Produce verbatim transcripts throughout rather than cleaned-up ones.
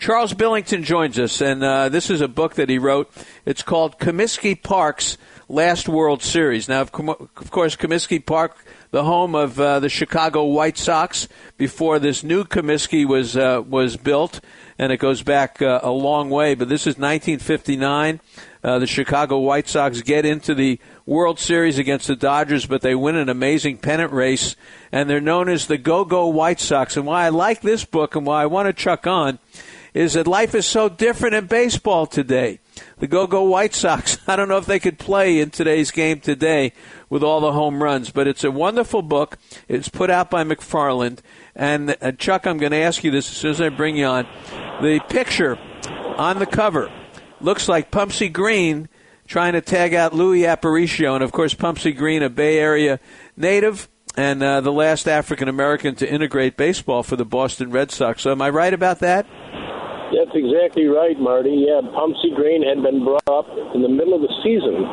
Charles Billington joins us, and uh, this is a book that he wrote. It's called Comiskey Park's Last World Series. Now, of, com- of course, Comiskey Park, the home of uh, the Chicago White Sox, before this new Comiskey was uh, was built, and it goes back uh, a long way. But this is nineteen fifty-nine. Uh, the Chicago White Sox get into the World Series against the Dodgers, but they win an amazing pennant race, and they're known as the Go-Go White Sox. And why I like this book and why I want to chuck on is that life is so different in baseball today. The Go-Go White Sox, I don't know if they could play in today's game today with all the home runs, but it's a wonderful book. It's put out by McFarland. And, uh, Chuck, I'm going to ask you this as soon as I bring you on. The picture on the cover looks like Pumpsie Green trying to tag out Louis Aparicio. And, of course, Pumpsie Green, a Bay Area native, and uh, the last African-American to integrate baseball for the Boston Red Sox. So am I right about that? That's exactly right, Marty. Yeah, Pumpsie Green had been brought up in the middle of the season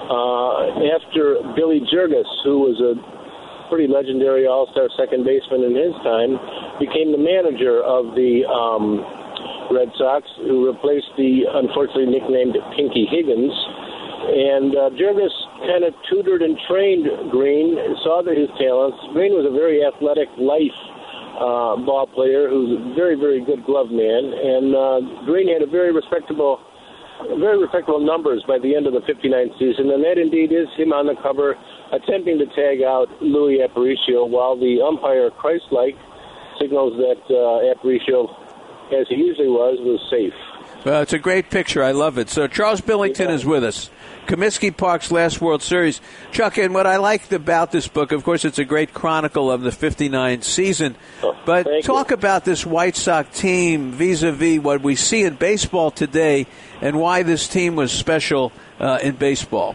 uh, after Billy Jurgis, who was a pretty legendary all-star second baseman in his time, became the manager of the um, Red Sox, who replaced the unfortunately nicknamed Pinky Higgins. And uh, Jurgis kind of tutored and trained Green, saw that his talents. Green was a very athletic, lithe uh, ball player who's a very, very good glove man. And uh, Green had a very respectable, very respectable numbers by the end of the fifty-nine season. And that indeed is him on the cover attempting to tag out Louis Aparicio, while the umpire, Christ-like, signals that uh, Aparicio, as he usually was, was safe. Well, it's a great picture. I love it. So Charles Billington yeah. is with us. Comiskey Park's Last World Series. Chuck, and what I liked about this book, of course, it's a great chronicle of the fifty-nine season. Oh, but talk you. about this White Sox team vis-a-vis what we see in baseball today and why this team was special uh, in baseball.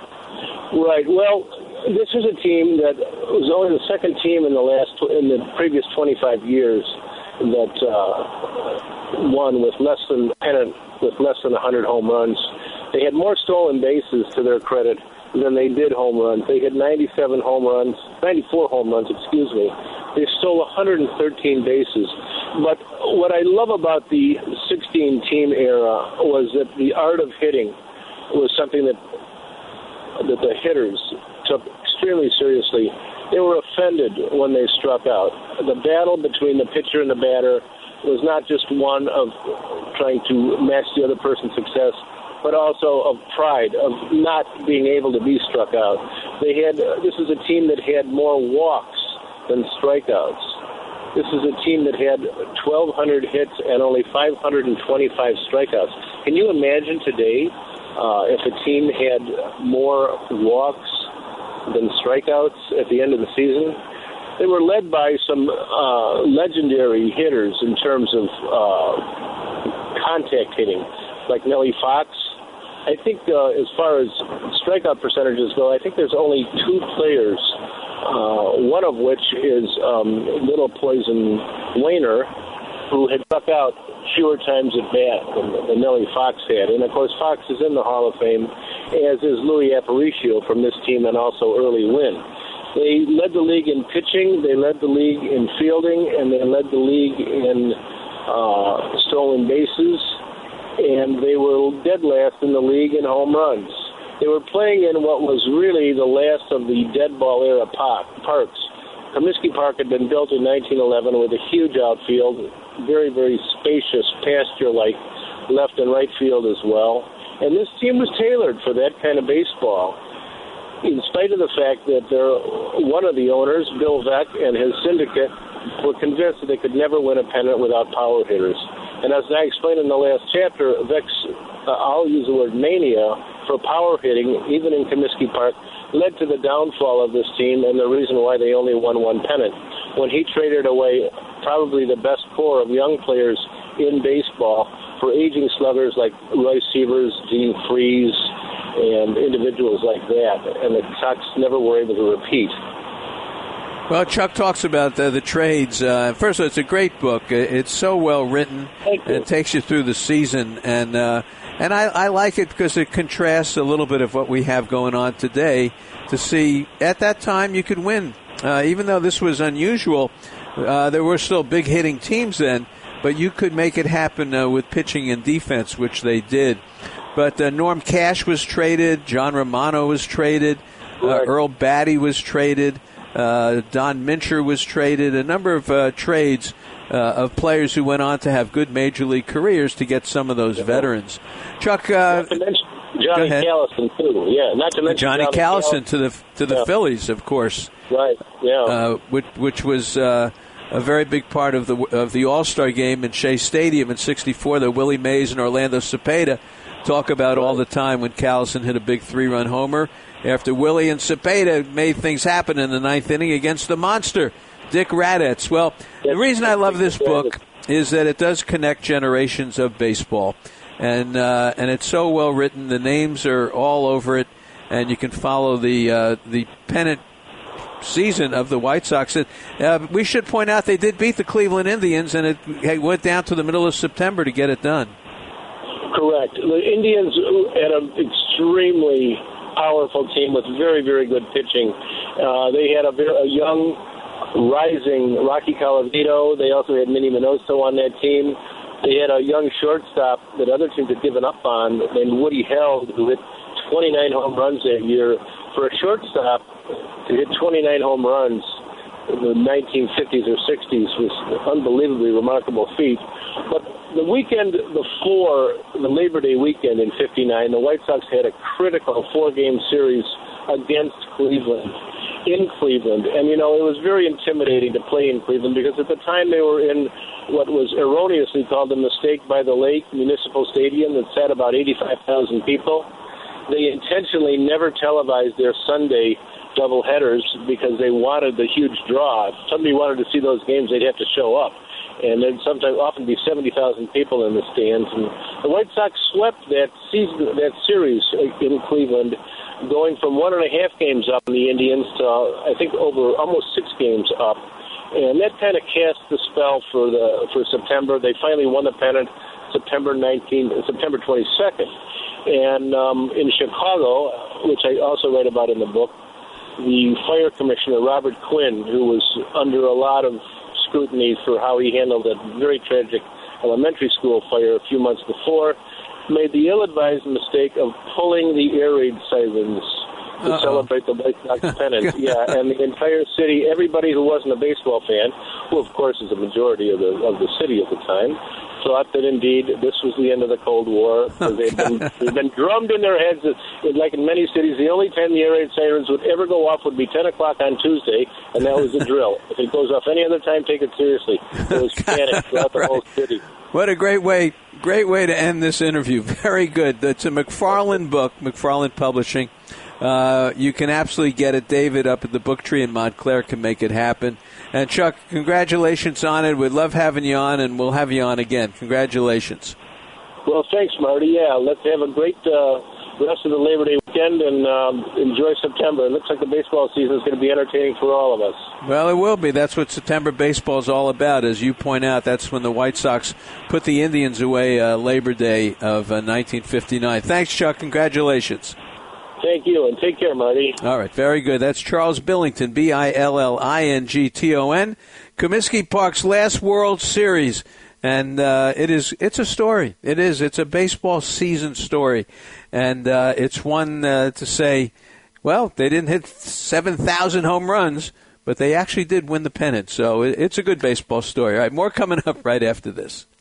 Right. Well, this is a team that was only the second team in the last in the previous twenty-five years that uh, won with less than pennant with less than one hundred home runs. They had more stolen bases, to their credit, than they did home runs. They had ninety-seven home runs, ninety-four home runs, excuse me. They stole one hundred thirteen bases. But what I love about the sixteen-team era was that the art of hitting was something that that the hitters took extremely seriously. They were offended when they struck out. The battle between the pitcher and the batter was not just one of trying to match the other person's success, but also of pride, of not being able to be struck out. They had uh, this is a team that had more walks than strikeouts. This is a team that had twelve hundred hits and only five hundred twenty-five strikeouts. Can you imagine today uh, if a team had more walks than strikeouts at the end of the season? They were led by some uh, legendary hitters in terms of uh, contact hitting, like Nellie Fox. I think uh, as far as strikeout percentages go, I think there's only two players, uh, one of which is um, Little Poison Wainer, who had struck out fewer times at bat than, than Nellie Fox had. And, of course, Fox is in the Hall of Fame, as is Louis Aparicio from this team, and also Early Wynn. They led the league in pitching, they led the league in fielding, and they led the league in uh, stolen bases. And they were dead last in the league in home runs. They were playing in what was really the last of the dead ball era parks. Comiskey Park had been built in nineteen eleven with a huge outfield, very, very spacious, pasture-like left and right field as well. And this team was tailored for that kind of baseball, in spite of the fact that one of the owners, Bill Veeck, and his syndicate were convinced that they could never win a pennant without power hitters. And as I explained in the last chapter, Veeck's, uh, I'll use the word mania for power hitting, even in Comiskey Park, led to the downfall of this team and the reason why they only won one pennant. When he traded away probably the best core of young players in baseball for aging sluggers like Roy Sievers, Gene Freese, and individuals like that, and the Sox never were able to repeat. Well, Chuck talks about uh, the trades. Uh, first of all, it's a great book. It's so well written. It takes you through the season, and uh, and I, I like it because it contrasts a little bit of what we have going on today. To see at that time you could win, uh, even though this was unusual. Uh, there were still big hitting teams then, but you could make it happen uh, with pitching and defense, which they did. But uh, Norm Cash was traded. John Romano was traded. Uh, right. Earl Batty was traded. Uh, Don Mincher was traded. A number of uh, trades uh, of players who went on to have good major league careers to get some of those veterans. Chuck, uh, not to mention Johnny Callison too. Yeah, not to mention Johnny, Johnny Callison to the to the yeah. Phillies, of course. Right. Yeah. Uh, which which was uh, a very big part of the of the All-Star game in Shea Stadium in sixty-four that Willie Mays and Orlando Cepeda talk about all the time when Callison hit a big three-run homer after Willie and Cepeda made things happen in the ninth inning against the monster, Dick Radetz. Well, the reason I love this book is that it does connect generations of baseball, and uh, and it's so well written. The names are all over it, and you can follow the uh, the pennant season of the White Sox. Uh, we should point out they did beat the Cleveland Indians, and it went down to the middle of September to get it done. Correct. The Indians had an extremely powerful team with very, very good pitching. Uh, they had a, very, a young, rising Rocky Colavito. They also had Minnie Minoso on that team. They had a young shortstop that other teams had given up on named Woody Held, who hit twenty-nine home runs that year. For a shortstop to hit twenty-nine home runs in the nineteen fifties or sixties was an unbelievably remarkable feat. But the weekend before the Labor Day weekend in fifty-nine, the White Sox had a critical four-game series against Cleveland, in Cleveland. And, you know, it was very intimidating to play in Cleveland because at the time they were in what was erroneously called the Mistake by the Lake Municipal Stadium that sat about eighty-five thousand people. They intentionally never televised their Sunday doubleheaders because they wanted the huge draw. If somebody wanted to see those games, they'd have to show up. And there'd sometimes often be seventy thousand people in the stands. And the White Sox swept that season, that series in Cleveland, going from one and a half games up in the Indians to, uh, I think, over almost six games up. And that kind of cast the spell for the for September. They finally won the pennant September nineteenth, September twenty-second. And um, in Chicago, which I also write about in the book, the fire commissioner, Robert Quinn, who was under a lot of scrutiny for how he handled a very tragic elementary school fire a few months before, made the ill-advised mistake of pulling the air raid sirens to Uh-oh. celebrate the White Sox pennant. Yeah, and the entire city, everybody who wasn't a baseball fan, who of course is a majority of the of the city at the time, thought that indeed this was the end of the Cold War. Because they'd been, they'd been drummed in their heads that, like in many cities, the only time the air raid sirens would ever go off would be ten o'clock on Tuesday, and that was the drill. If it goes off any other time, take it seriously. There was panic throughout the right. whole city. What a great way, great way to end this interview. Very good. It's a McFarland book, McFarland Publishing. Uh, you can absolutely get it. David up at the Book Tree in Montclair can make it happen. And Chuck, congratulations on it. We'd love having you on, and we'll have you on again. Congratulations. Well, thanks, Marty. Yeah, let's have a great uh, rest of the Labor Day weekend and um, enjoy September. It looks like the baseball season is going to be entertaining for all of us. Well, it will be. That's what September baseball is all about. As you point out, that's when the White Sox put the Indians away uh, Labor Day of uh, nineteen fifty-nine. Thanks, Chuck. Congratulations. Thank you, and take care, Marty. All right, very good. That's Charles Billington, B I L L I N G T O N, Comiskey Park's last World Series. And uh, it is, it's a story. It is. It's a baseball season story. And uh, it's one uh, to say, well, they didn't hit seven thousand home runs, but they actually did win the pennant. So it's a good baseball story. All right, more coming up right after this.